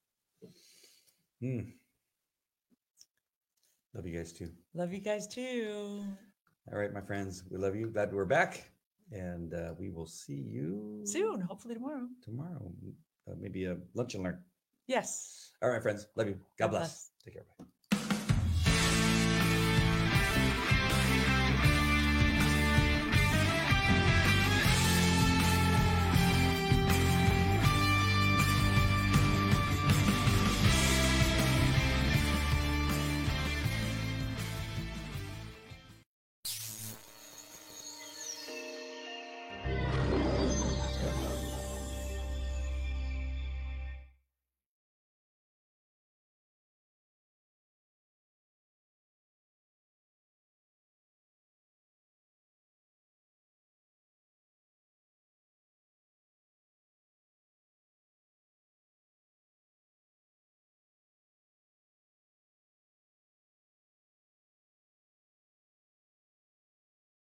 Mm. Love you guys too. Love you guys too. All right, my friends, we love you. Glad we're back, and uh, we will see you Soon, hopefully tomorrow. Tomorrow, uh, maybe a lunch and learn. Yes. All right, friends, love you. God, God bless. bless. Take care. Bye.